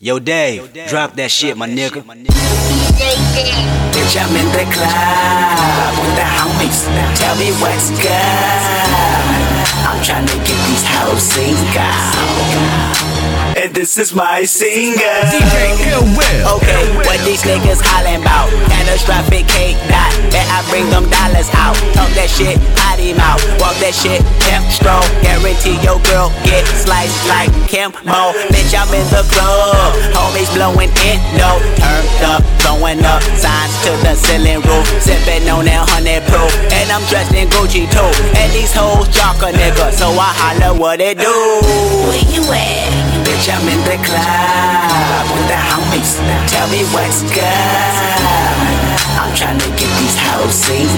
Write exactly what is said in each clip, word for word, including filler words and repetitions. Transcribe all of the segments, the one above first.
Yo, Dave, drop that shit, my nigga. Bitch, I'm in the club with the homies. Tell me what's good. I'm trying to get these hoes single. And this is my singer. D J Ill Will. Okay, what these niggas hollin' bout? Catastrophic cake dot. Bet I bring them dollars out. Talk that shit, potty mouth. Walk that shit, pimp stroll. Guarantee your girl get sliced like Kim Mo. Bitch, I'm in the club. Homies blowing it, no. Turned up, blowing up. Signs to the ceiling roof. Sippin' on that hundred proof. And I'm dressed in Gucci too. And these hoes jock a nigga. So I holler what it do. Where you at? Bitch, I'm in the club with the homies. Tell me what's good. I'm tryna get these hoes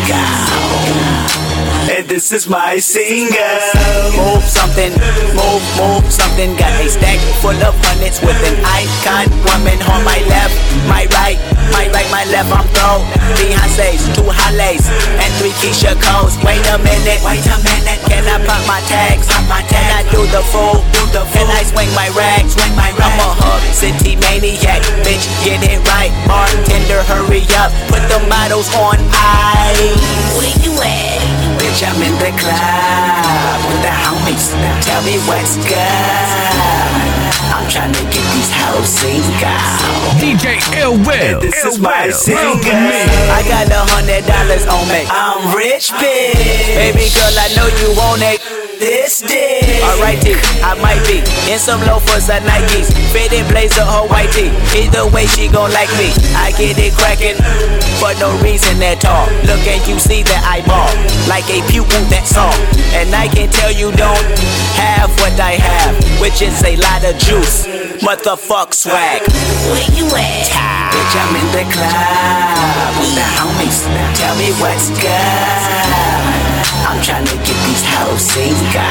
single. And this is my singer. Move something, move, move something. Got a stack full of hundreds with an icon woman on my left, my right, my right, my left. I'm throw Beyonce's, two Hollies, and three Keisha Coles. Wait a minute, wait a minute. Can I pop my tags? Pop my tags. Can I do the fool? Do the fool? Can I swing my rags? Swing my rags. I'm a hub city maniac, bitch. Get it right, bartender. Hurry up, put the models on ice. Where you at? Bitch, I'm in the club with the homies. Tell me what's good. I'm tryna get these hoes single. D J Ill Will. This Ill is my Will. singer. Me. I got a hundred dollars on me. I'm rich, bitch. Baby girl, I know you want it. This dick. Alrighty, I might be in some loafers or Nikes, fitted blazer or white tee. Either way, she gon' like me. I get it crackin' for no reason at all. Look and you see that I ball like a pupil that's all. And I can tell you don't have what I have, which is a lot of juice. Motherfuck swag. Where you at? Bitch, I'm in the club with the homies. Tell me what's good. I'm tryna get these hoes single.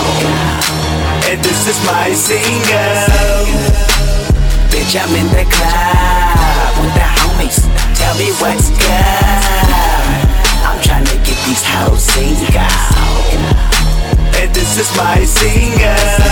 And this is my single. Bitch, I'm in the club with the homies. Tell me what's good. I'm tryna get these hoes single. And this is my single.